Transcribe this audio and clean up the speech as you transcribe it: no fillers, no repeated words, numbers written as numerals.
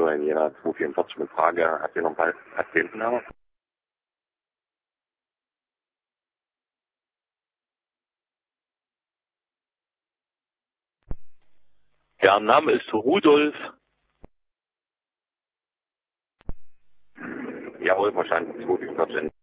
oder in Jena 244 mit Frage. Habt ihr noch ein paar Patientennamen? Der Name ist Rudolf. Jawohl, verstanden. 244.